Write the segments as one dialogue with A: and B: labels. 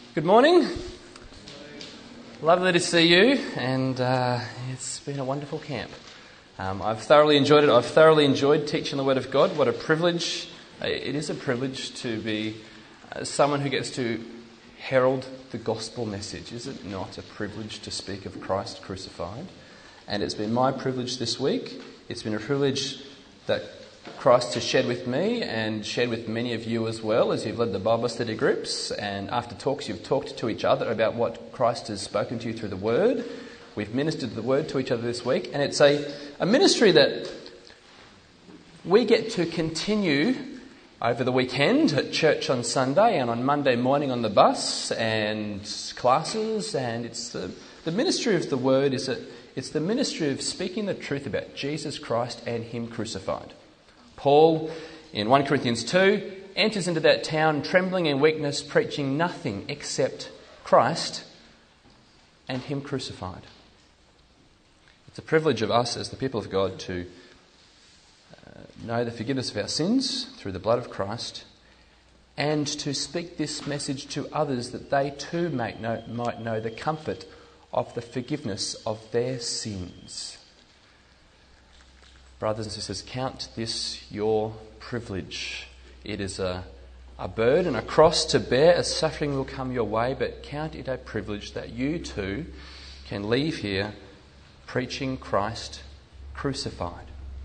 A: Good morning. Lovely to see you, and it's been a wonderful camp. I've thoroughly enjoyed it. I've thoroughly enjoyed teaching the Word of God. What a privilege. It is a privilege to be someone who gets to herald the gospel message. Is it not a privilege to speak of Christ crucified? And it's been my privilege this week. It's been a privilege that Christ has shared with me and shared with many of you as well as you've led the Bible study groups, and after talks you've talked to each other about what Christ has spoken to you through the Word. We've ministered the Word to each other this week, and it's a ministry that we get to continue over the weekend at church on Sunday and on Monday morning on the bus and classes, and it's the ministry of the Word it's the ministry of speaking the truth about Jesus Christ and Him crucified. Paul, in 1 Corinthians 2, enters into that town trembling in weakness, preaching nothing except Christ and Him crucified. It's a privilege of us as the people of God to know the forgiveness of our sins through the blood of Christ and to speak this message to others that they too might know the comfort of the forgiveness of their sins. Brothers and sisters, count this your privilege. It is a burden, a cross to bear, as suffering will come your way, but count it a privilege that you too can leave here preaching Christ crucified.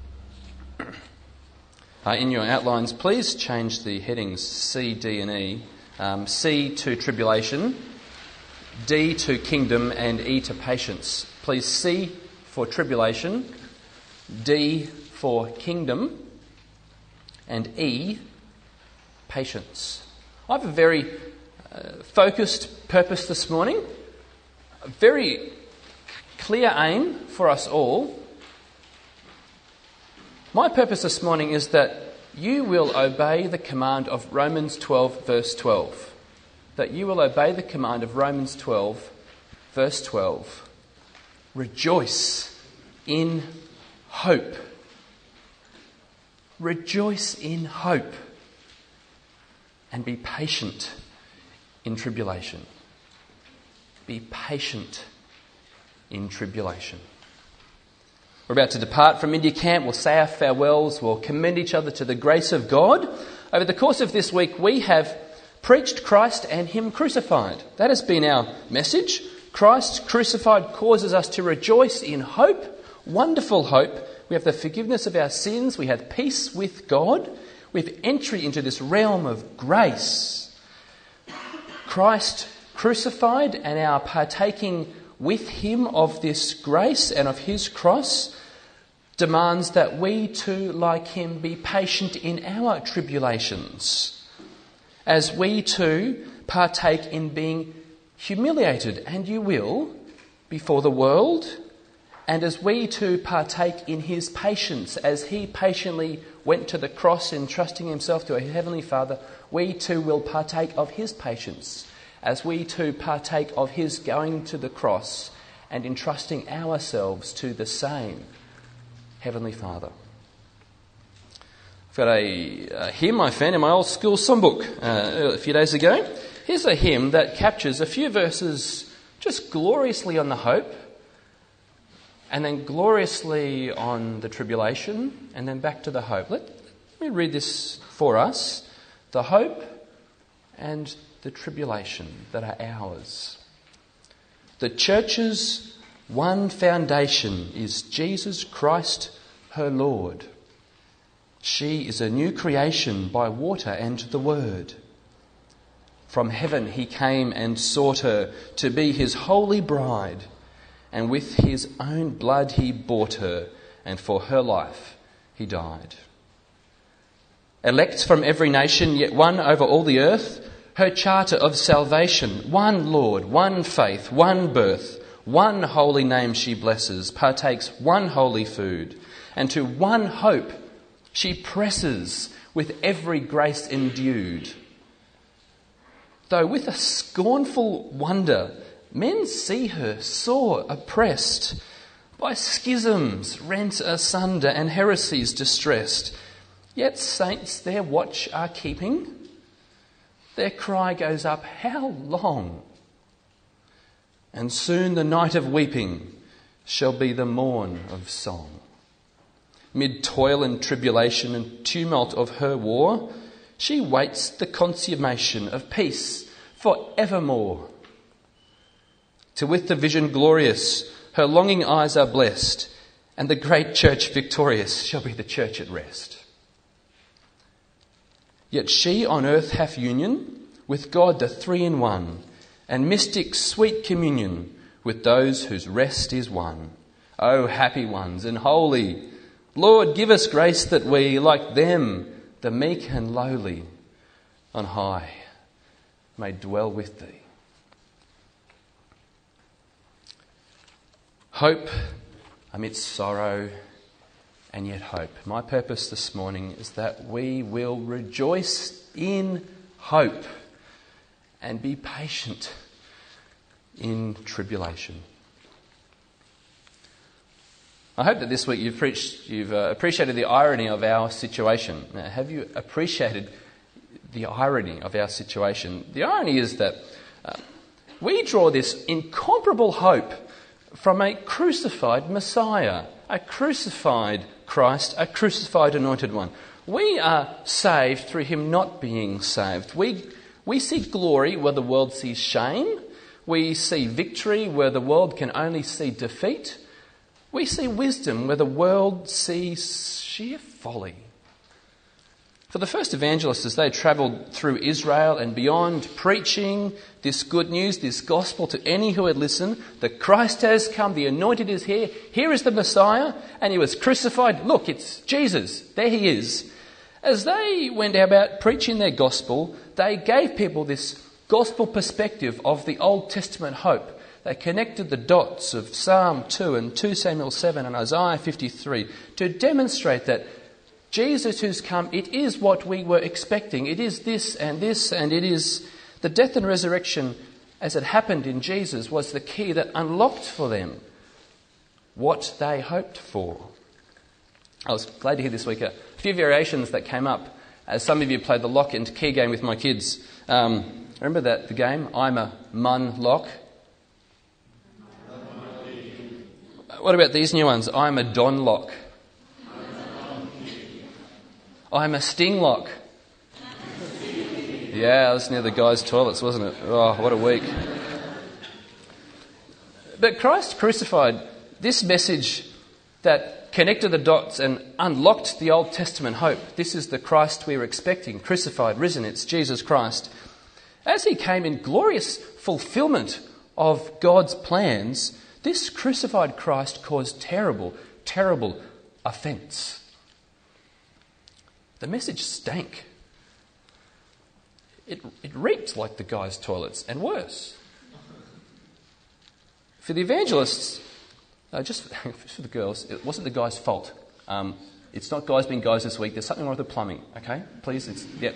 A: In your outlines, please change the headings C, D and E. C to tribulation, D to kingdom and E to patience. Please, C for tribulation, D for kingdom, and E, patience. I have a very focused purpose this morning, a very clear aim for us all. My purpose this morning is that you will obey the command of Romans 12, verse 12. That you will obey the command of Romans 12, verse 12. Rejoice in hope. Rejoice in hope. And be patient in tribulation. Be patient in tribulation. We're about to depart from India Camp. We'll say our farewells. We'll commend each other to the grace of God. Over the course of this week, we have preached Christ and Him crucified. That has been our message. Christ crucified causes us to rejoice in hope. Wonderful hope. We have the forgiveness of our sins. We have peace with God. We have entry into this realm of grace. Christ crucified and our partaking with Him of this grace and of His cross demands that we too, like Him, be patient in our tribulations, as we too partake in being humiliated, and you will, before the world, and as we too partake in His patience, as He patiently went to the cross entrusting Himself to a Heavenly Father, we too will partake of His patience, as we too partake of His going to the cross and entrusting ourselves to the same Heavenly Father. I've got a hymn I found in my old school songbook a few days ago. Here's a hymn that captures a few verses just gloriously on the hope, and then gloriously on the tribulation, and then back to the hope. Let me read this for us. The hope and the tribulation that are ours. The church's one foundation is Jesus Christ, her Lord. She is a new creation by water and the Word. From heaven He came and sought her to be His holy bride, and with His own blood He bought her, and for her life He died. Elect from every nation, yet one over all the earth, her charter of salvation, one Lord, one faith, one birth, one holy name she blesses, partakes one holy food, and to one hope she presses with every grace endued. Though with a scornful wonder men see her sore oppressed, by schisms rent asunder and heresies distressed, yet saints their watch are keeping, Their cry goes up, how long? And soon the night of weeping shall be the morn of song. Mid toil and tribulation and tumult of her war, she waits the consummation of peace for evermore. Till with the vision glorious, her longing eyes are blessed, and the great church victorious shall be the church at rest. Yet she on earth hath union with God the three-in-one, and mystic sweet communion with those whose rest is won. O happy ones and holy, Lord, give us grace that we, like them, the meek and lowly, on high, may dwell with thee. Hope amidst sorrow and yet hope. My purpose this morning is that we will rejoice in hope and be patient in tribulation. I hope that this week you've appreciated the irony of our situation. Now, have you appreciated the irony of our situation? The irony is that we draw this incomparable hope from a crucified Messiah, a crucified Christ, a crucified Anointed One. We are saved through him not being saved. We see glory where the world sees shame. We see victory where the world can only see defeat. We see wisdom where the world sees sheer folly. For the first evangelists, as they travelled through Israel and beyond, preaching this good news, this gospel to any who would listen, that Christ has come, the Anointed is here, here is the Messiah, and he was crucified. Look, it's Jesus. There he is. As they went about preaching their gospel, they gave people this gospel perspective of the Old Testament hope. They connected the dots of Psalm 2 and 2 Samuel 7 and Isaiah 53 to demonstrate that Jesus who's come, it is what we were expecting. It is this, and it is the death and resurrection as it happened in Jesus was the key that unlocked for them what they hoped for. I was glad to hear this week a few variations that came up as some of you played the lock and key game with my kids. Remember the game? I'm a mun lock. What about these new ones? I'm a Don lock. I'm a Sting lock. Yeah, it was near the guys' toilets, wasn't it? Oh, what a week. But Christ crucified, this message that connected the dots and unlocked the Old Testament hope. This is the Christ we were expecting, crucified, risen. It's Jesus Christ. As he came in glorious fulfillment of God's plans, this crucified Christ caused terrible, terrible offence. The message stank. It reeked like the guys' toilets, and worse. For the evangelists, just for the girls, it wasn't the guys' fault. It's not guys being guys this week. There's something wrong with the plumbing, okay? Please,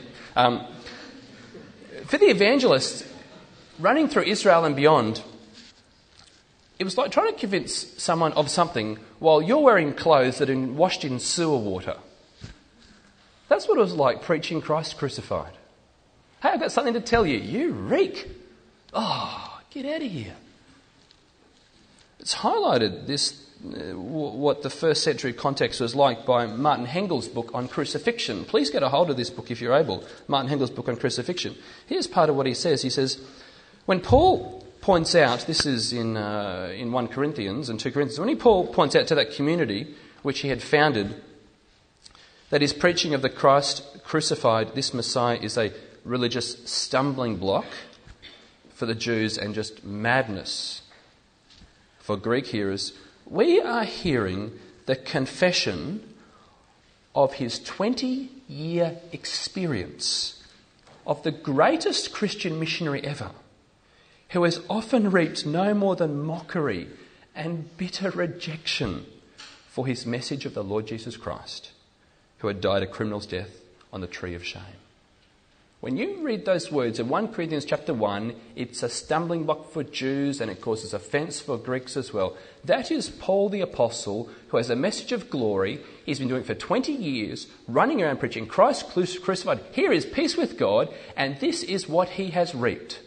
A: for the evangelists, running through Israel and beyond, it was like trying to convince someone of something while you're wearing clothes that are washed in sewer water. That's what it was like preaching Christ crucified. Hey, I've got something to tell you. You reek. Oh, get out of here. It's highlighted this, what the first century context was like by Martin Hengel's book on crucifixion. Please get a hold of this book if you're able. Martin Hengel's book on crucifixion. Here's part of what he says. He says, when Paul points out, this is in 1 Corinthians and 2 Corinthians, Paul points out to that community which he had founded that his preaching of the Christ crucified, this Messiah, is a religious stumbling block for the Jews and just madness for Greek hearers. We are hearing the confession of his 20-year experience of the greatest Christian missionary ever, who has often reaped no more than mockery and bitter rejection for his message of the Lord Jesus Christ, who had died a criminal's death on the tree of shame. When you read those words in 1 Corinthians chapter 1, it's a stumbling block for Jews and it causes offence for Greeks as well. That is Paul the Apostle, who has a message of glory. He's been doing it for 20 years, running around preaching Christ crucified. Here is peace with God, and this is what he has reaped.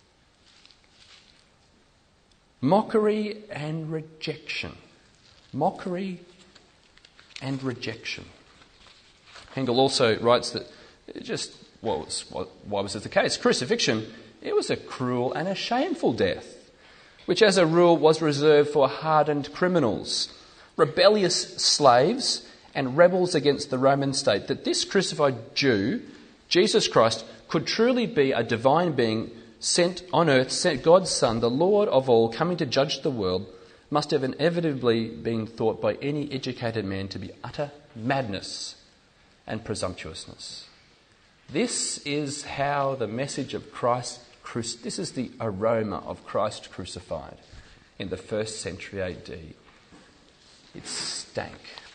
A: Mockery and rejection. Mockery and rejection. Hengel also writes that why was this the case? Crucifixion, it was a cruel and a shameful death, which as a rule was reserved for hardened criminals, rebellious slaves and rebels against the Roman state. That this crucified Jew, Jesus Christ, could truly be a divine being sent on earth, sent God's Son, the Lord of all, coming to judge the world, must have inevitably been thought by any educated man to be utter madness and presumptuousness. This is how the message of Christ, this is the aroma of Christ crucified in the 1st century AD. It stank.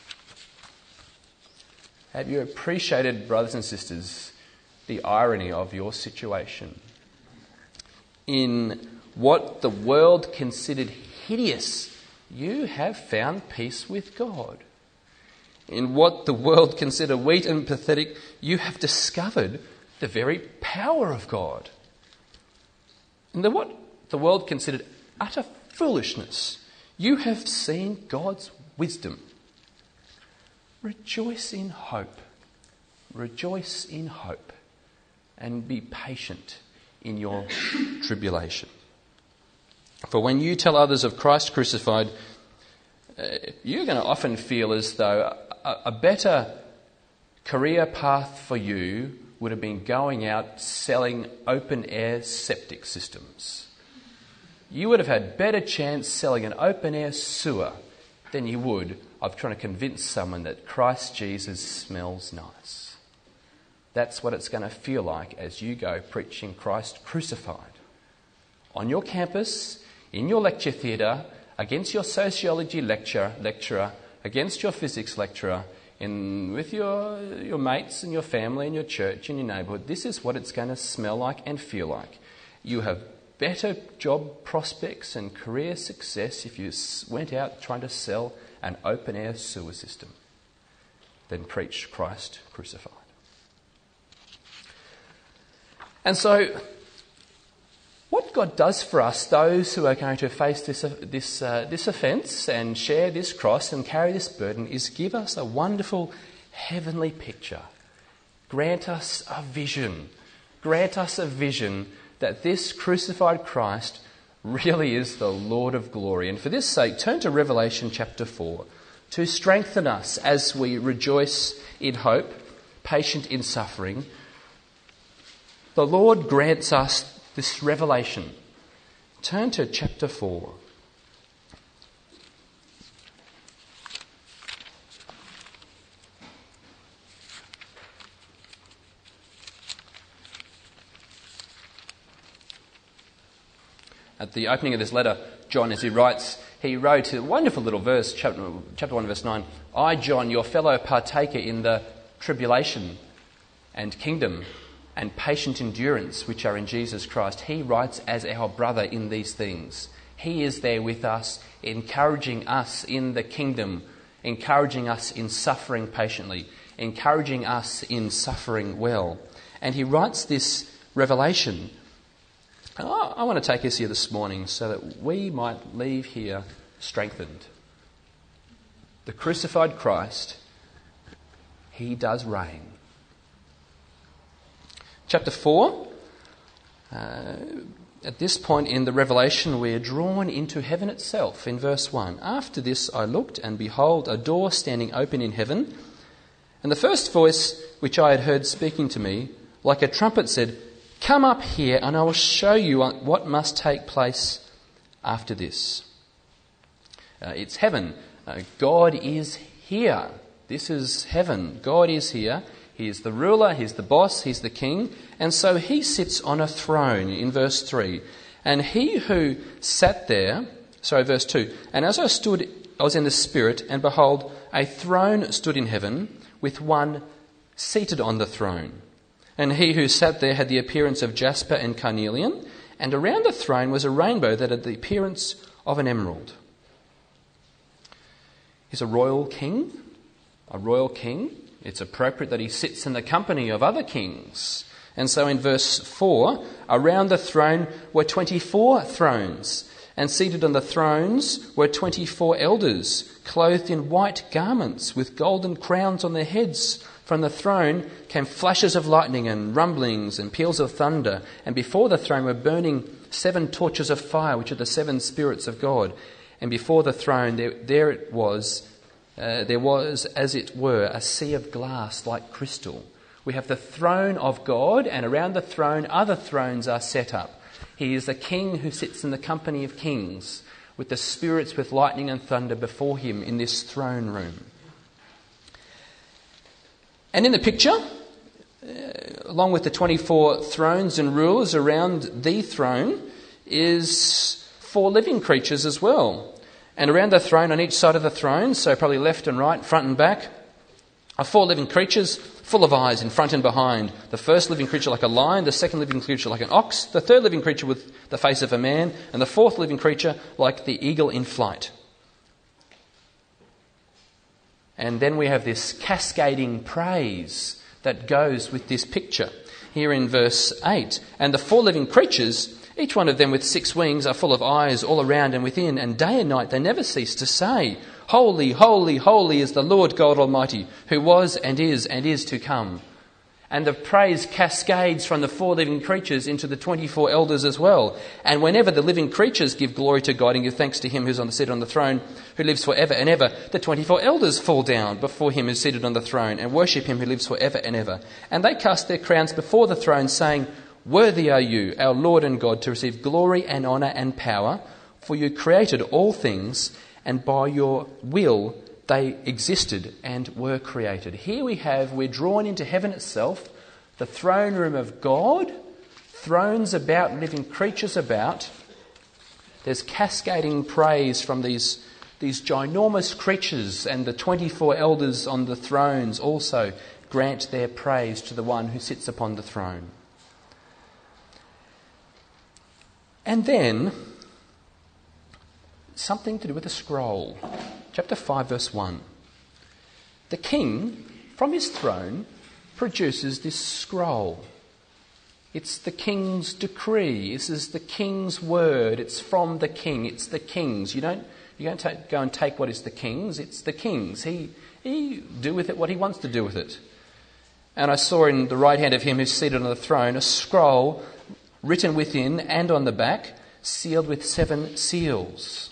A: Have you appreciated, brothers and sisters, the irony of your situation? In what the world considered hideous, you have found peace with God. In what the world considered weak and pathetic, you have discovered the very power of God. And what the world considered utter foolishness, you have seen God's wisdom. Rejoice in hope. Rejoice in hope. And be patient in your tribulation. For when you tell others of Christ crucified, you're going to often feel as though a better career path for you would have been going out selling open-air septic systems. You would have had better chance selling an open-air sewer than you would of trying to convince someone that Christ Jesus smells nice. That's what it's going to feel like as you go preaching Christ crucified. On your campus, in your lecture theatre, against your sociology lecturer, against your physics lecturer, with your mates and your family and your church and your neighbourhood. This is what it's going to smell like and feel like. You have better job prospects and career success if you went out trying to sell an open-air sewer system than preach Christ crucified. And so, what God does for us, those who are going to face this offence and share this cross and carry this burden, is give us a wonderful heavenly picture. Grant us a vision. Grant us a vision that this crucified Christ really is the Lord of glory. And for this sake, turn to Revelation chapter 4 to strengthen us as we rejoice in hope, patient in suffering. The Lord grants us this revelation. Turn to chapter 4. At the opening of this letter, John, as he wrote a wonderful little verse, chapter 1, verse 9. I, John, your fellow partaker in the tribulation and kingdom and patient endurance which are in Jesus Christ. He writes as our brother in these things. He is there with us, encouraging us in the kingdom, encouraging us in suffering patiently, encouraging us in suffering well. And he writes this revelation. And I want to take us here this morning so that we might leave here strengthened. The crucified Christ, he does reign. Chapter 4, at this point in the Revelation, we are drawn into heaven itself in verse 1. After this I looked, and behold, a door standing open in heaven. And the first voice which I had heard speaking to me, like a trumpet, said, Come up here, and I will show you what must take place after this. It's heaven. God is here. This is heaven. God is here. He is the ruler, he's the boss, he's the king. And so he sits on a throne in verse 3. And he who sat there, verse 2. And as I stood, I was in the Spirit, and behold, a throne stood in heaven with one seated on the throne. And he who sat there had the appearance of jasper and carnelian, and around the throne was a rainbow that had the appearance of an emerald. He's a royal king. A royal king. It's appropriate that he sits in the company of other kings. And so in verse 4, around the throne were 24 thrones, and seated on the thrones were 24 elders, clothed in white garments with golden crowns on their heads. From the throne came flashes of lightning and rumblings and peals of thunder, and before the throne were burning 7 torches of fire, which are the 7 spirits of God. And before the throne there was, as it were, a sea of glass like crystal. We have the throne of God, and around the throne other thrones are set up. He is the king who sits in the company of kings, with the spirits with lightning and thunder before him in this throne room. And in the picture, along with the 24 thrones and rulers around the throne, is 4 living creatures as well. And around the throne, on each side of the throne, so probably left and right, front and back, are 4 living creatures full of eyes in front and behind. The first living creature like a lion, the second living creature like an ox, the third living creature with the face of a man, and the fourth living creature like the eagle in flight. And then we have this cascading praise that goes with this picture. Here in verse 8, and the 4 living creatures, each one of them with 6 wings, are full of eyes all around and within, and day and night they never cease to say, Holy, holy, holy is the Lord God Almighty, who was and is to come. And the praise cascades from the 4 living creatures into the 24 elders as well. And whenever the living creatures give glory to God and give thanks to him who's seated on the throne, who lives forever and ever, the 24 elders fall down before him who's seated on the throne and worship him who lives forever and ever. And they cast their crowns before the throne, saying, Worthy are you, our Lord and God, to receive glory and honour and power, for you created all things, and by your will they existed and were created. Here we're drawn into heaven itself, the throne room of God, thrones about, living creatures about. There's cascading praise from these ginormous creatures, and the 24 elders on the thrones also grant their praise to the one who sits upon the throne. And then, something to do with a scroll. Chapter 5, verse 1. The king, from his throne, produces this scroll. It's the king's decree. This is the king's word. It's from the king. It's the king's. You don't go and take what is the king's. It's the king's. He do with it what he wants to do with it. And I saw in the right hand of him who's seated on the throne a scroll written within and on the back, sealed with 7 seals.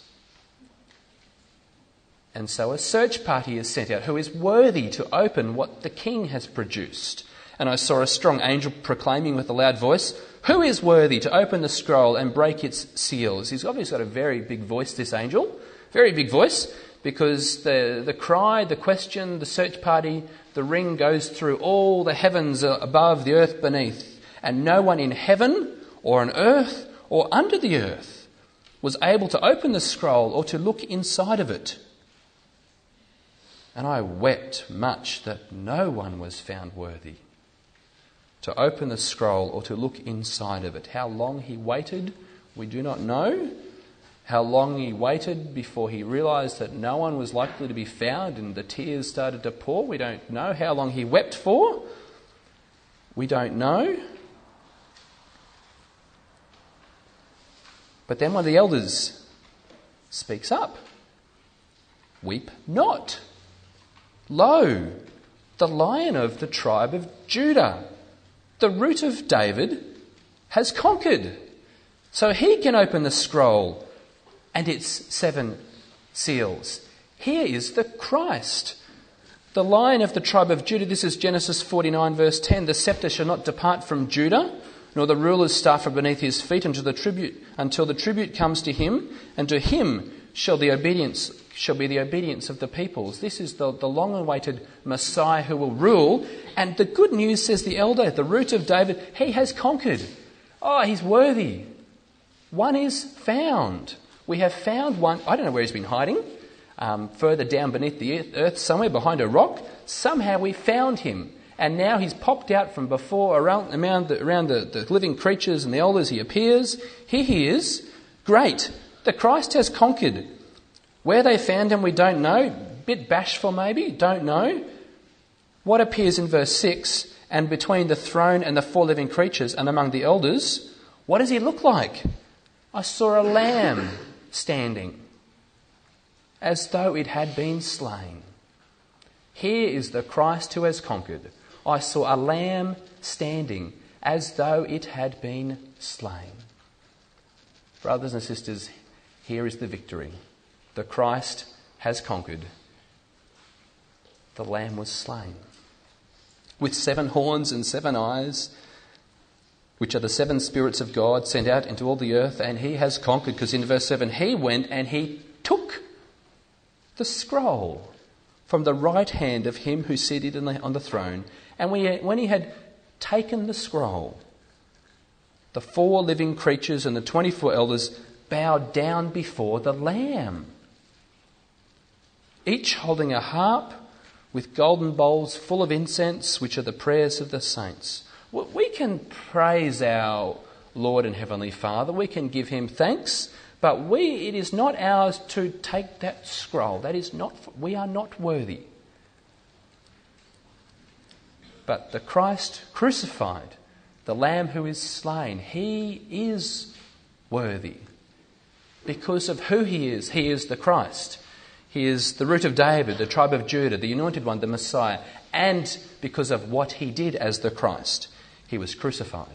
A: And so a search party is sent out who is worthy to open what the king has produced. And I saw a strong angel proclaiming with a loud voice, Who is worthy to open the scroll and break its seals? He's obviously got a very big voice, this angel. Very big voice, because the cry, the question, the search party, the ring goes through all the heavens above, the earth beneath. And no one in heaven or on earth or under the earth was able to open the scroll or to look inside of it. And I wept much that no one was found worthy to open the scroll or to look inside of it. How long he waited, we do not know. How long he waited before he realised that no one was likely to be found and the tears started to pour, we don't know. How long he wept for, we don't know. But then one of the elders speaks up. Weep not. Lo, the Lion of the tribe of Judah, the Root of David, has conquered. So he can open the scroll and its 7 seals. Here is the Christ, the Lion of the tribe of Judah. This is Genesis 49 verse 10. The scepter shall not depart from Judah, nor the ruler's staff from beneath his feet until the tribute comes to him, and to him shall be the obedience of the peoples. This is the long-awaited Messiah who will rule. And the good news, says the elder, the Root of David, he has conquered. Oh, he's worthy. One is found. We have found one. I don't know where he's been hiding. Further down beneath the earth, somewhere behind a rock. Somehow we found him. And now he's popped out from before around the living creatures and the elders. He appears. Here he is. Great. The Christ has conquered. Where they found him, we don't know. Bit bashful maybe, don't know. What appears in verse 6, and between the throne and the four living creatures and among the elders, what does he look like? I saw a lamb standing, as though it had been slain. Here is the Christ who has conquered. I saw a lamb standing, as though it had been slain. Brothers and sisters, here is the victory. The Christ has conquered. The lamb was slain. With 7 horns and 7 eyes, which are the 7 spirits of God sent out into all the earth, and he has conquered, because in verse 7, he went and he took the scroll from the right hand of him who seated on the throne. And when he had taken the scroll, the 4 living creatures and the 24 elders bowed down before the Lamb, each holding a harp with golden bowls full of incense, which are the prayers of the saints. We can praise our Lord and Heavenly Father. We can give him thanks, but it is not ours to take that scroll. We are not worthy. But the Christ crucified, the Lamb who is slain, he is worthy because of who he is. He is the Christ. He is the root of David, the tribe of Judah, the anointed one, the Messiah, and because of what he did as the Christ, he was crucified.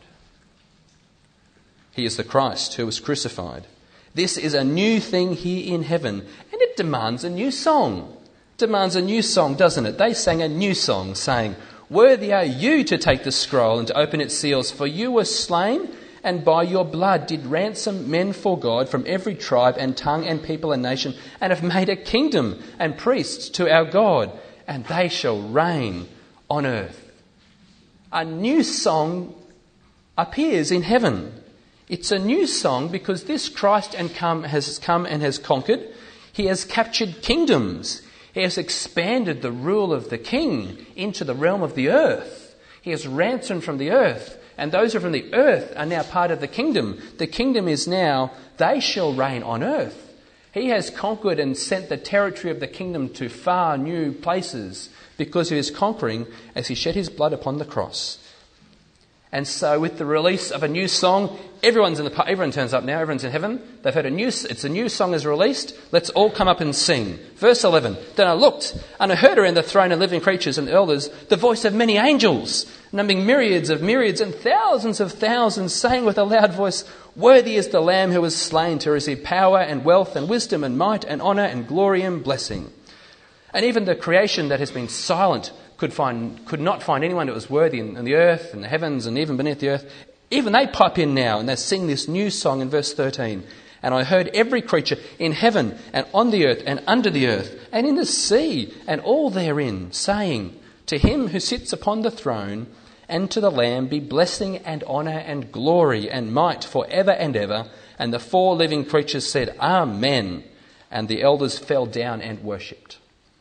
A: He is the Christ who was crucified. This is a new thing here in heaven, and it demands a new song. Demands a new song, doesn't it? They sang a new song, saying, "Worthy are you to take the scroll and to open its seals, for you were slain, and by your blood did ransom men for God from every tribe and tongue and people and nation, and have made a kingdom and priests to our God, and they shall reign on earth." A new song appears in heaven. It's a new song because this Christ has come and has conquered. He has captured kingdoms. He has expanded the rule of the king into the realm of the earth. He has ransomed from the earth. And those who are from the earth are now part of the kingdom. The kingdom is now, they shall reign on earth. He has conquered and sent the territory of the kingdom to far new places because of his conquering as he shed his blood upon the cross. And so with the release of a new song, everyone turns up now, everyone's in heaven. They've heard it's a new song is released. Let's all come up and sing. Verse 11, "Then I looked and I heard around the throne and living creatures and elders the voice of many angels, numbering myriads of myriads and thousands of thousands, saying with a loud voice, 'Worthy is the Lamb who was slain to receive power and wealth and wisdom and might and honour and glory and blessing.' And even the creation that has been silent could not find anyone that was worthy in the earth and the heavens and even beneath the earth. Even they pipe in now and they sing this new song in verse 13. And I heard every creature in heaven and on the earth and under the earth and in the sea and all therein, saying, 'To him who sits upon the throne and to the Lamb be blessing and honour and glory and might for ever and ever.' And the 4 living creatures said, 'Amen.' And the elders fell down and worshipped."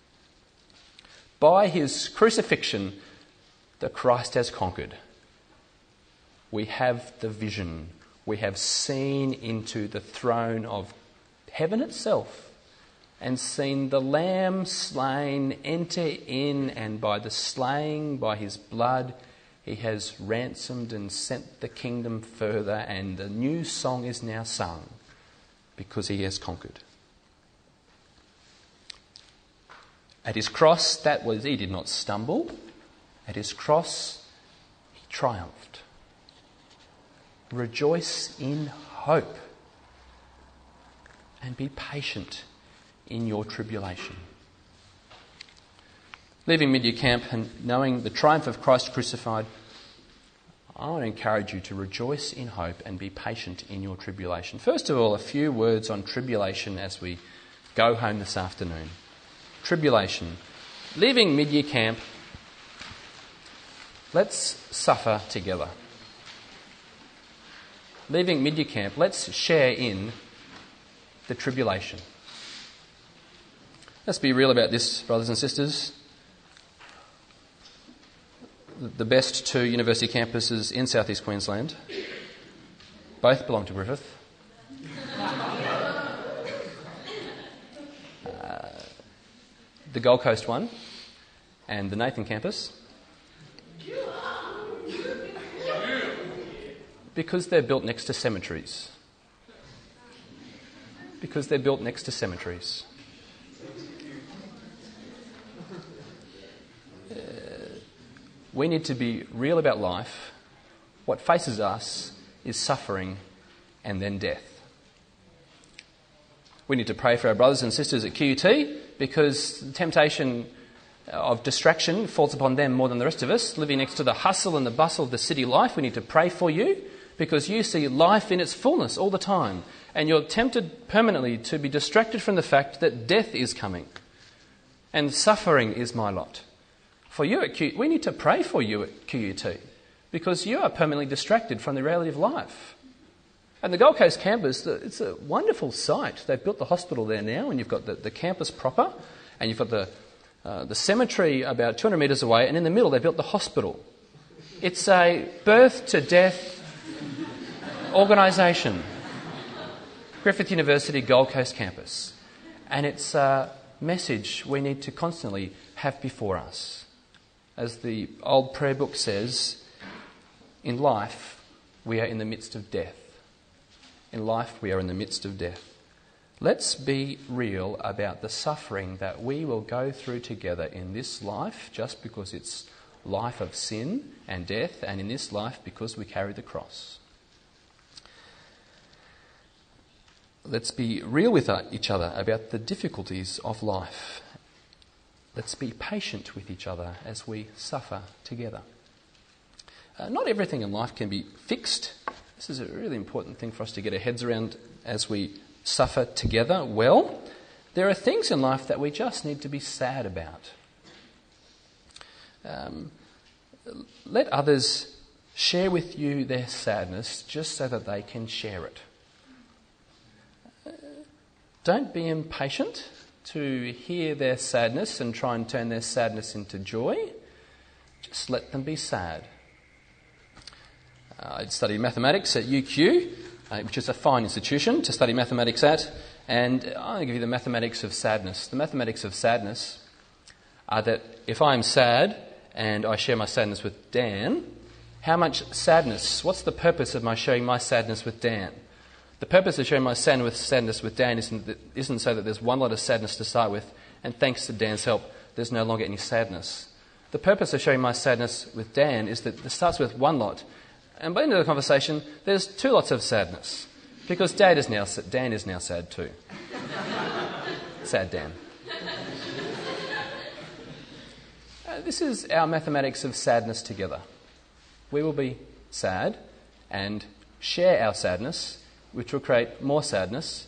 A: By his crucifixion, the Christ has conquered. We have the vision. We have seen into the throne of heaven itself and seen the Lamb slain enter in, and by the slaying, by his blood, he has ransomed and sent the kingdom further, and the new song is now sung because he has conquered. At his cross, he did not stumble. At his cross, he triumphed. Rejoice in hope and be patient in your tribulation. Leaving Mid-Year Camp and knowing the triumph of Christ crucified, I want to encourage you to rejoice in hope and be patient in your tribulation. First of all, a few words on tribulation as we go home this afternoon. Tribulation. Leaving Mid-Year Camp, let's suffer together. Leaving Mid-Year Camp, let's share in the tribulation. Let's be real about this, brothers and sisters. the best two university campuses in southeast Queensland. Both belong to Griffith. The Gold Coast one and the Nathan campus. Because they're built next to cemeteries. Because they're built next to cemeteries. We need to be real about life. What faces us is suffering and then death. We need to pray for our brothers and sisters at QUT because the temptation of distraction falls upon them more than the rest of us. Living next to the hustle and the bustle of the city life, we need to pray for you because you see life in its fullness all the time and you're tempted permanently to be distracted from the fact that death is coming and suffering is my lot. For you at QUT, we need to pray for you at QUT because you are permanently distracted from the reality of life. And the Gold Coast campus, it's a wonderful site. They've built the hospital there now and you've got the campus proper and you've got the cemetery about 200 metres away and in the middle they built the hospital. It's a birth to death organisation. Griffith University Gold Coast campus. And it's a message we need to constantly have before us. As the old prayer book says, in life we are in the midst of death. In life we are in the midst of death. Let's be real about the suffering that we will go through together in this life just because it's life of sin and death, and in this life because we carry the cross. Let's be real with each other about the difficulties of life. Let's be patient with each other as we suffer together. Not everything in life can be fixed. This is a really important thing for us to get our heads around as we suffer together. Well, there are things in life that we just need to be sad about. Let others share with you their sadness just so that they can share it. Don't be impatient to hear their sadness and try and turn their sadness into joy. Just let them be sad. I studied mathematics at UQ, which is a fine institution to study mathematics at, and I'm going to give you the mathematics of sadness. The mathematics of sadness are that if I'm sad and I share my sadness with Dan, how much sadness, what's the purpose of my sharing my sadness with Dan? The purpose of sharing my sadness with Dan isn't so that there's one lot of sadness to start with, and thanks to Dan's help, there's no longer any sadness. The purpose of sharing my sadness with Dan is that it starts with one lot, and by the end of the conversation, there's two lots of sadness, because Dan is now sad too. Sad Dan. This is our mathematics of sadness together. We will be sad and share our sadness, which will create more sadness,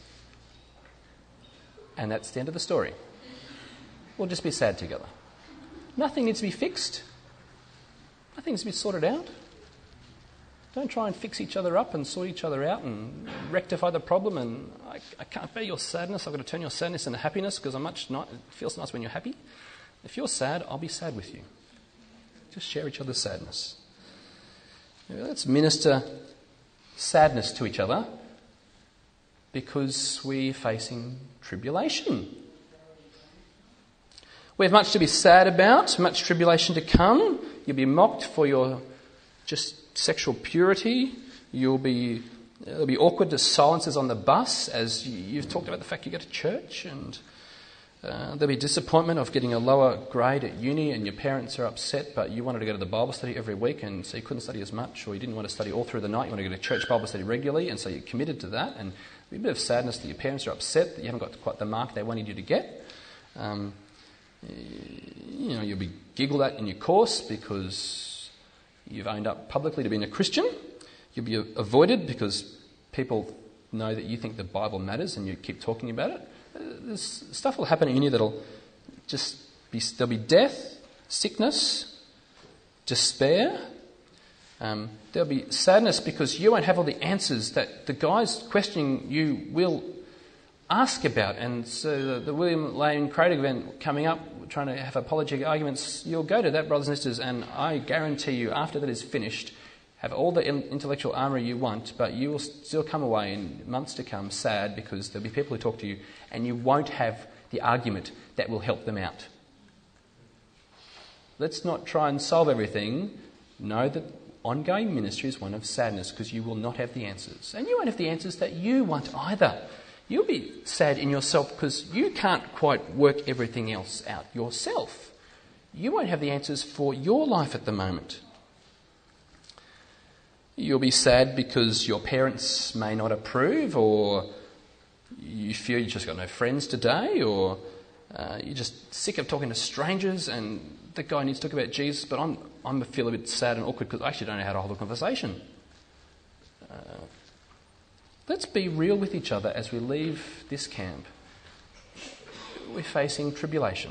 A: and that's the end of the story. We'll just be sad together. Nothing needs to be fixed. Nothing needs to be sorted out. Don't try and fix each other up and sort each other out and rectify the problem and I can't bear your sadness, I've got to turn your sadness into happiness because it feels nice when you're happy. If you're sad, I'll be sad with you. Just share each other's sadness. Let's minister sadness to each other because we're facing tribulation. We have much to be sad about, much tribulation to come. You'll be mocked for your just sexual purity. It'll be awkward silences on the bus as you've talked about the fact you go to church, and there'll be disappointment of getting a lower grade at uni and your parents are upset, but you wanted to go to the Bible study every week and so you couldn't study as much, or you didn't want to study all through the night, you want to go to church Bible study regularly, and so you're committed to that, and there'll be a bit of sadness that your parents are upset that you haven't got quite the mark they wanted you to get. You'll be giggled at in your course because you've owned up publicly to being a Christian. You'll be avoided because people know that you think the Bible matters and you keep talking about it. This stuff will happen at uni that'll just be... There'll be death, sickness, despair. There'll be sadness because you won't have all the answers that the guys questioning you will ask about. And so the William Lane Craig event coming up, trying to have apologetic arguments, you'll go to that, brothers and sisters, and I guarantee you, after that is finished, have all the intellectual armour you want, but you will still come away in months to come sad because there'll be people who talk to you and you won't have the argument that will help them out. Let's not try and solve everything. Know that ongoing ministry is one of sadness because you will not have the answers. And you won't have the answers that you want either. You'll be sad in yourself because you can't quite work everything else out yourself. You won't have the answers for your life at the moment. You'll be sad because your parents may not approve, or you feel you've just got no friends today, or you're just sick of talking to strangers and the guy needs to talk about Jesus, but I feel a bit sad and awkward because I actually don't know how to hold a conversation. Let's be real with each other as we leave this camp. We're facing tribulation.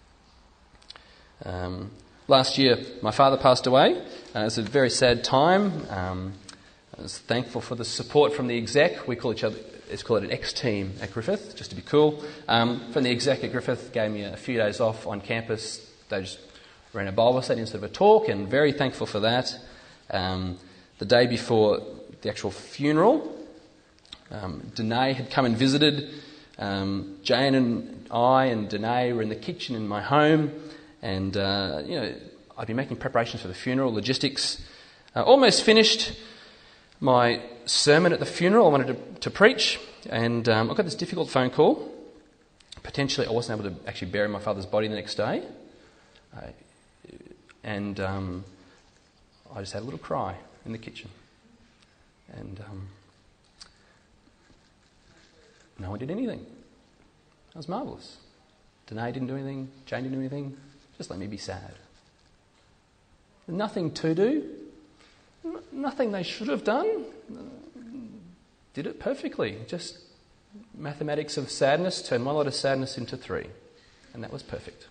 A: Last year, my father passed away. It was a very sad time. I was thankful for the support from the exec. We call let's call it an ex-team at Griffith, just to be cool. From the exec at Griffith, gave me a few days off on campus. They just ran a Bible study instead of a talk, and very thankful for that. The day before the actual funeral, Danae had come and visited. Jane and I and Danae were in the kitchen in my home, and I'd been making preparations for the funeral, logistics. Almost finished my sermon at the funeral. I wanted to preach, and I got this difficult phone call. Potentially, I wasn't able to actually bury my father's body the next day, and I just had a little cry in the kitchen, and no one did anything. That was marvellous. Danae didn't do anything. Jane didn't do anything. Just let me be sad. Nothing to do. Nothing they should have done. Did it perfectly. Just mathematics of sadness. Turned one lot of sadness into 3. And that was perfect.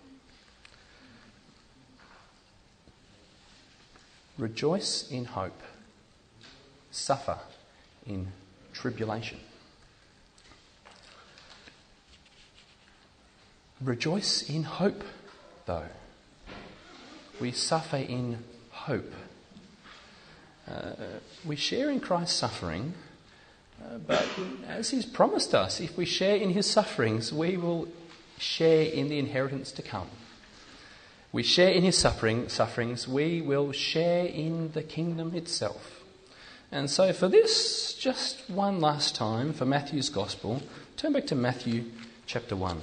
A: Rejoice in hope. Suffer in tribulation. Rejoice in hope, though. We suffer in hope. We share in Christ's suffering, but as He's promised us, if we share in His sufferings, we will share in the inheritance to come. We share in His sufferings, we will share in the kingdom itself. And so for this, just one last time, for Matthew's Gospel, turn back to Matthew chapter 1.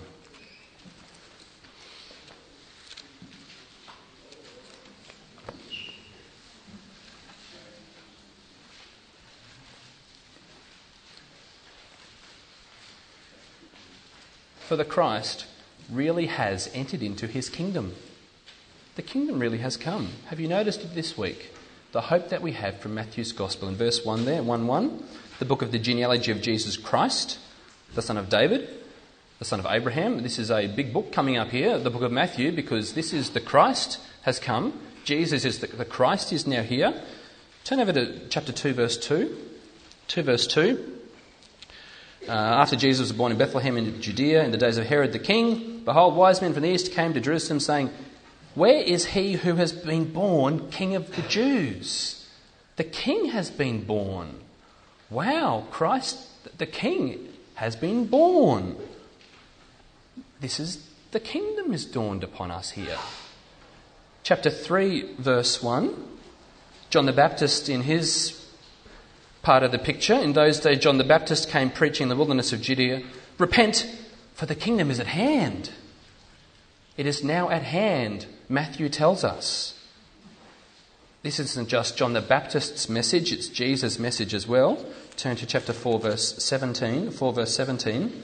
A: For the Christ really has entered into His kingdom. The kingdom really has come. Have you noticed it this week? The hope that we have from Matthew's Gospel in verse 1 there, 1:1, the book of the genealogy of Jesus Christ, the son of David, the son of Abraham. This is a big book coming up here, the book of Matthew, because this is the Christ has come. Jesus is the Christ is now here. Turn over to chapter 2, verse 2. 2 verse 2. After Jesus was born in Bethlehem in Judea in the days of Herod the king, behold, wise men from the east came to Jerusalem saying, "Where is he who has been born King of the Jews?" The King has been born. Wow, Christ, the King, has been born. The kingdom is dawned upon us here. Chapter 3, verse 1. John the Baptist, in his part of the picture, in those days John the Baptist came preaching in the wilderness of Judea, "Repent, for the kingdom is at hand." It is now at hand, Matthew tells us. This isn't just John the Baptist's message, it's Jesus' message as well. Turn to chapter 4, verse 17. 4, verse 17.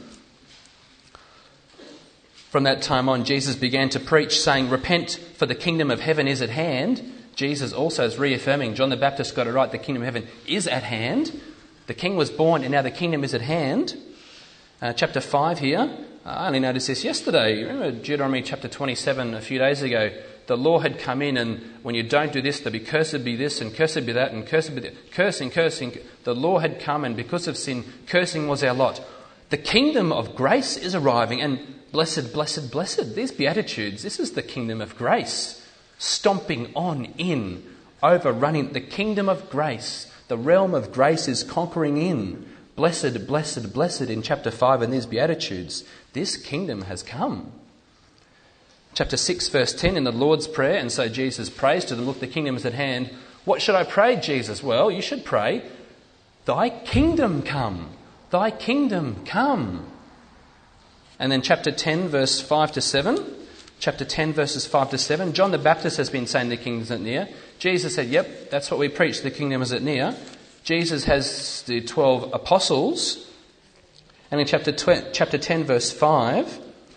A: From that time on, Jesus began to preach, saying, "Repent, for the kingdom of heaven is at hand." Jesus also is reaffirming John the Baptist got it right, the kingdom of heaven is at hand. The king was born and now the kingdom is at hand. Chapter 5 here, I only noticed this yesterday. Remember Deuteronomy chapter 27 a few days ago? The law had come in, and when you don't do this, there'll be cursed be this and cursed be that and cursed be that. Cursing. The law had come, and because of sin, cursing was our lot. The kingdom of grace is arriving, and Blessed, blessed, blessed. These Beatitudes, this is the kingdom of grace, stomping on in, overrunning. The kingdom of grace, the realm of grace is conquering in. Blessed, blessed, blessed in chapter 5 in these Beatitudes. This kingdom has come. Chapter 6, verse 10 in the Lord's Prayer, and so Jesus prays to them, look, the kingdom is at hand. What should I pray, Jesus? Well, you should pray, thy kingdom come, thy kingdom come. And then chapter 10, verse 5 to 7. Chapter 10, verses 5 to 7. John the Baptist has been saying the kingdom is at near. Jesus said, yep, that's what we preach, the kingdom is at near. Jesus has the 12 apostles. And in chapter 10, verse 5,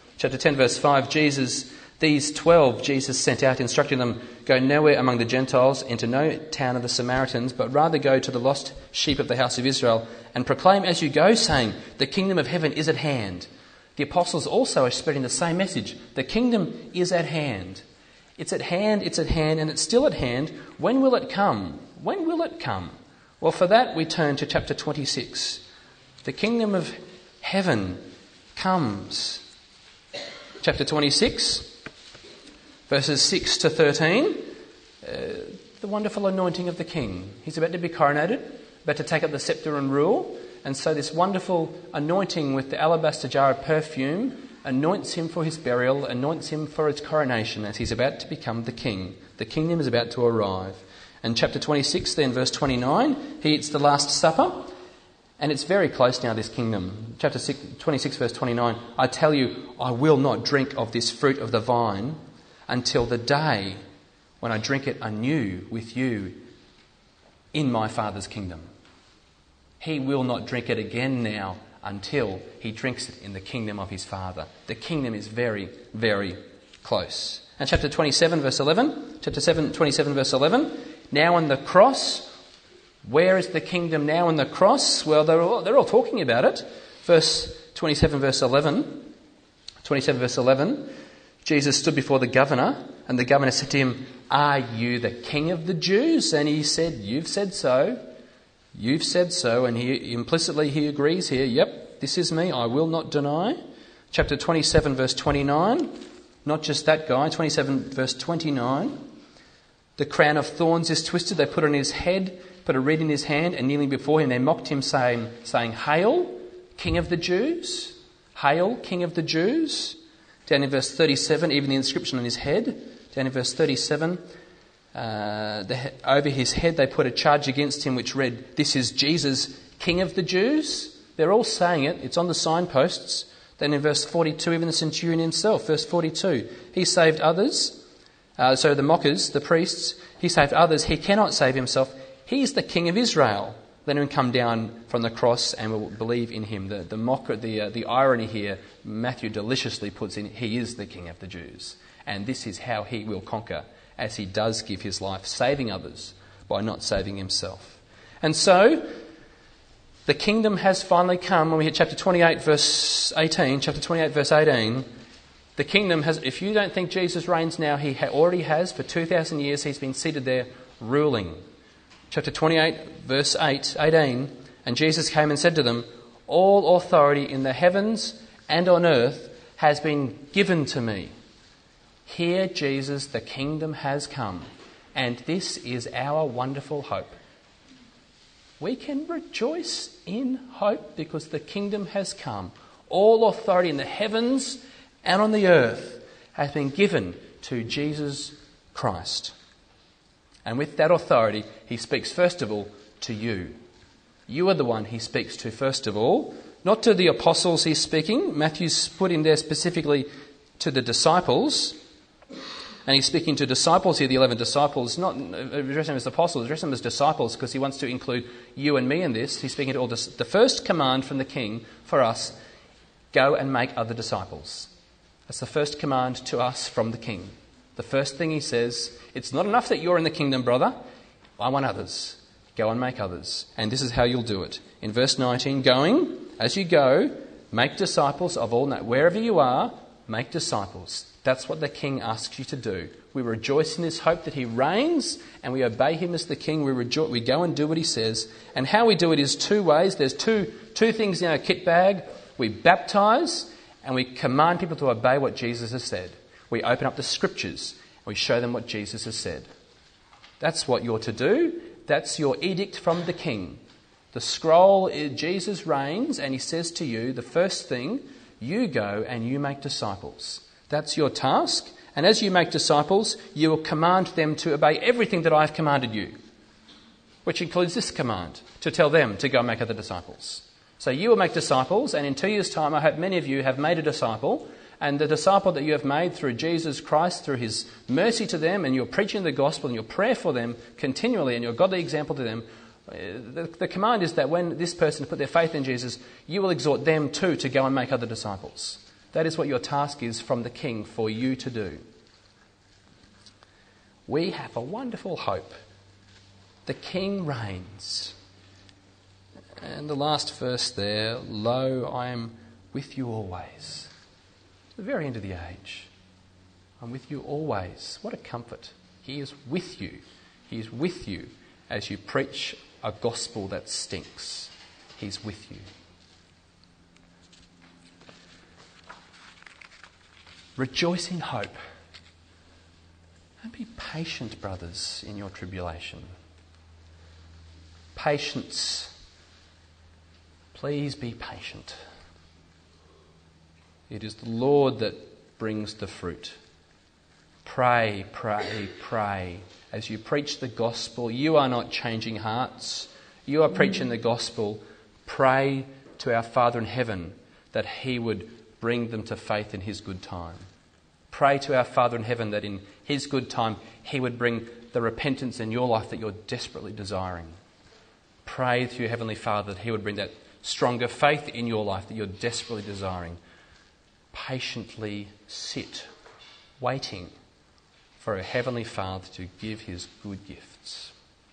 A: these 12 Jesus sent out, instructing them, go nowhere among the Gentiles, into no town of the Samaritans, but rather go to the lost sheep of the house of Israel, and proclaim as you go, saying, the kingdom of heaven is at hand. The apostles also are spreading the same message. The kingdom is at hand. It's at hand, and it's still at hand. When will it come? When will it come? Well, for that we turn to chapter 26. The kingdom of heaven comes. Chapter 26, verses 6 to 13. The wonderful anointing of the king. He's about to be coronated, about to take up the scepter and rule. And so this wonderful anointing with the alabaster jar of perfume anoints him for his burial, anoints him for his coronation as he's about to become the king. The kingdom is about to arrive. And chapter 26, then verse 29, he eats the Last Supper. And it's very close now, this kingdom. Chapter 26, verse 29, I tell you, I will not drink of this fruit of the vine until the day when I drink it anew with you in my Father's kingdom. He will not drink it again now until he drinks it in the kingdom of his Father. The kingdom is very, very close. And chapter 27, verse 11. Chapter 27, verse 11. Now on the cross. Where is the kingdom now on the cross? Well, they're all talking about it. Verse 27, verse 11. 27, verse 11. Jesus stood before the governor, and the governor said to him, are you the king of the Jews? And he said, you've said so. You've said so, and he agrees here, yep, this is me, I will not deny. Chapter 27, verse 29, not just that guy, 27, verse 29. The crown of thorns is twisted, they put it on his head, put a reed in his hand, and kneeling before him, they mocked him, saying, Hail, King of the Jews! Hail, King of the Jews! Down in verse 37, even the inscription on his head. Down in verse 37, over his head they put a charge against him which read, this is Jesus, King of the Jews. They're all saying it. It's on the signposts. Then in verse 42, even the centurion himself, verse 42, he saved others. So the mockers, the priests, he saved others. He cannot save himself. He is the King of Israel. Let him come down from the cross and will believe in him. The irony here, Matthew deliciously puts in, he is the King of the Jews. And this is how he will conquer, as he does give his life, saving others by not saving himself. And so, the kingdom has finally come. When we hit chapter 28, verse 18, the kingdom has, if you don't think Jesus reigns now, he already has. For 2,000 years he's been seated there ruling. Chapter 28, verse 18, and Jesus came and said to them, all authority in the heavens and on earth has been given to me. Here, Jesus, the kingdom has come, and this is our wonderful hope. We can rejoice in hope because the kingdom has come. All authority in the heavens and on the earth has been given to Jesus Christ. And with that authority, he speaks first of all to you. You are the one he speaks to first of all. Not to the apostles he's speaking. Matthew's put in there specifically to the disciples. And he's speaking to disciples here, the 11 disciples, not addressing them as apostles, addressing them as disciples because he wants to include you and me in this. He's speaking to all this. The first command from the king for us, go and make other disciples. That's the first command to us from the king. The first thing he says, it's not enough that you're in the kingdom, brother. I want others. Go and make others. And this is how you'll do it. In verse 19, going, as you go, make disciples of all, wherever you are, make disciples. That's what the king asks you to do. We rejoice in this hope that he reigns and we obey him as the king. We go and do what he says. And how we do it is two ways. There's two things in our kit bag. We baptise and we command people to obey what Jesus has said. We open up the scriptures and we show them what Jesus has said. That's what you're to do. That's your edict from the King. The scroll, Jesus reigns and he says to you, the first thing, you go and you make disciples. That's your task. And as you make disciples, you will command them to obey everything that I've commanded you, which includes this command, to tell them to go and make other disciples. So you will make disciples, and in 2 years' time, I hope many of you have made a disciple, and the disciple that you have made through Jesus Christ, through his mercy to them, and your preaching the gospel and your prayer for them continually, and your godly example to them, the command is that when this person put their faith in Jesus, you will exhort them too to go and make other disciples. That is what your task is from the King for you to do. We have a wonderful hope. The King reigns. And the last verse there, lo, I am with you always. The very end of the age. I'm with you always. What a comfort. He is with you. He is with you as you preach a gospel that stinks. He's with you. Rejoice in hope. And be patient, brothers, in your tribulation. Patience. Please be patient. It is the Lord that brings the fruit. Pray, pray, pray. As you preach the gospel, you are not changing hearts. You are preaching the gospel. Pray to our Father in heaven that he would bring them to faith in his good time. Pray to our Father in heaven that in his good time he would bring the repentance in your life that you're desperately desiring. Pray to your Heavenly Father that he would bring that stronger faith in your life that you're desperately desiring. Patiently sit, waiting for a Heavenly Father to give his good gifts.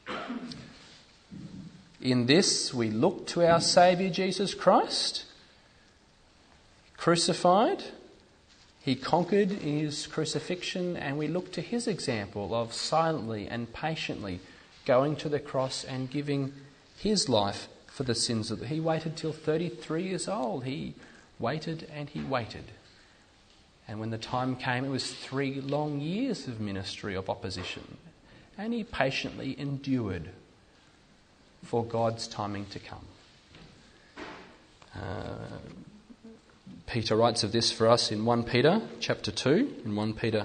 A: In this we look to our Saviour Jesus Christ, crucified. He conquered in his crucifixion, and we look to his example of silently and patiently going to the cross and giving his life for the sins of he waited till 33 years old. He waited and he waited. And when the time came, it was 3 long years of ministry of opposition. And he patiently endured for God's timing to come. Peter writes of this for us in 1 Peter chapter 2. In 1 Peter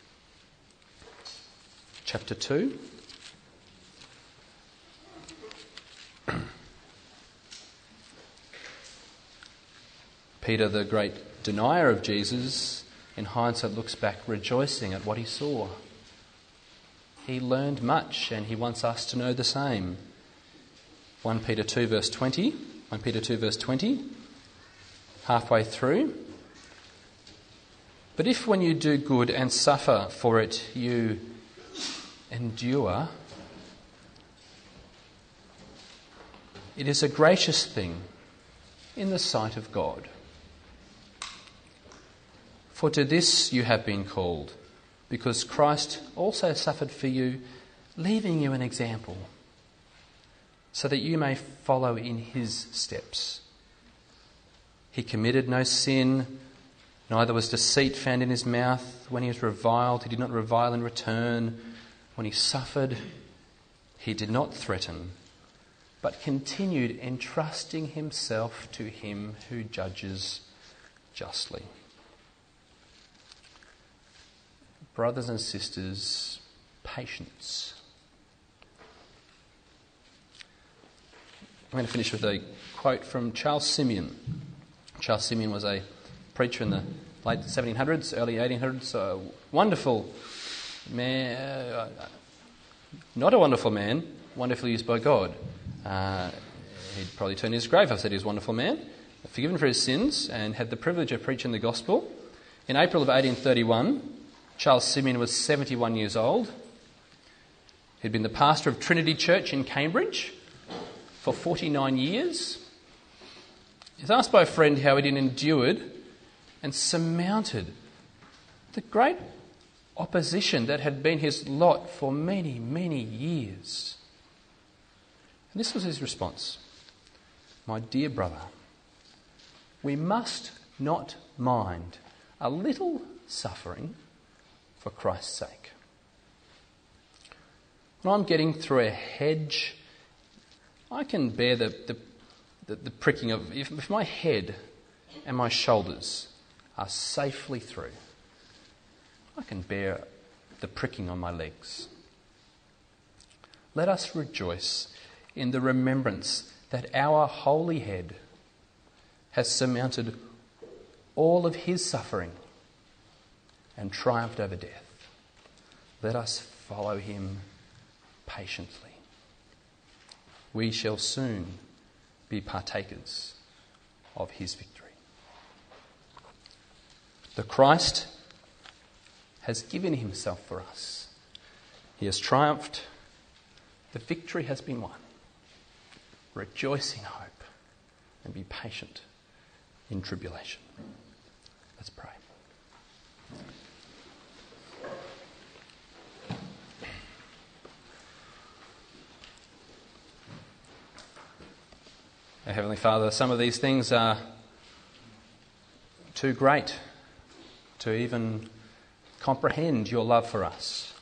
A: chapter 2. Peter, the great denier of Jesus, in hindsight looks back rejoicing at what he saw. He learned much and he wants us to know the same. 1 Peter 2 verse 20. 1 Peter 2 verse 20. Halfway through. But if when you do good and suffer for it you endure, it is a gracious thing in the sight of God. For to this you have been called, because Christ also suffered for you, leaving you an example, so that you may follow in his steps. He committed no sin, neither was deceit found in his mouth. When he was reviled, he did not revile in return. When he suffered, he did not threaten, but continued entrusting himself to him who judges justly. Brothers and sisters, patience. I'm going to finish with a quote from Charles Simeon. Charles Simeon was a preacher in the late 1700s, early 1800s. A wonderful man, not a wonderful man, wonderfully used by God. He'd probably turn his grave. I've said he was a wonderful man, forgiven for his sins, and had the privilege of preaching the gospel. In April of 1831, Charles Simeon was 71 years old. He'd been the pastor of Trinity Church in Cambridge for 49 years. He's asked by a friend how he'd endured and surmounted the great opposition that had been his lot for many, many years. And this was his response. My dear brother, we must not mind a little suffering for Christ's sake. When I'm getting through a hedge, I can bear the pricking of... If my head and my shoulders are safely through, I can bear the pricking on my legs. Let us rejoice in the remembrance that our holy head has surmounted all of his suffering and triumphed over death. Let us follow him patiently. We shall soon be partakers of his victory. The Christ has given himself for us. He has triumphed. The victory has been won. Rejoice in hope and be patient in tribulation. Let's pray. Our Heavenly Father, some of these things are too great to even comprehend your love for us.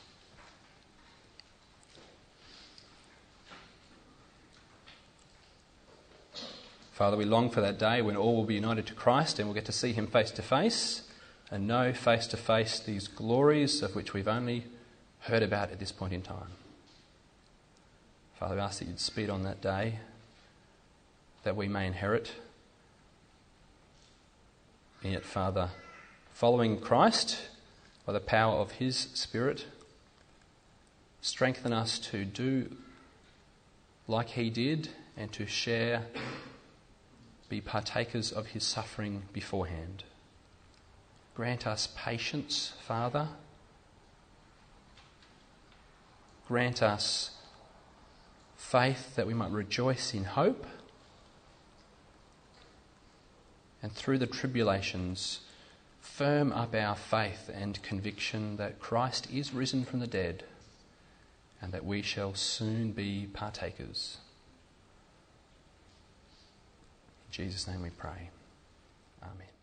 A: Father, we long for that day when all will be united to Christ and we'll get to see him face to face and know face to face these glories of which we've only heard about at this point in time. Father, we ask that you'd speed on that day, that we may inherit. And yet, Father, following Christ by the power of his Spirit, strengthen us to do like he did and to share, be partakers of his suffering beforehand. Grant us patience, Father. Grant us faith that we might rejoice in hope. And through the tribulations, firm up our faith and conviction that Christ is risen from the dead and that we shall soon be partakers. In Jesus' name we pray. Amen.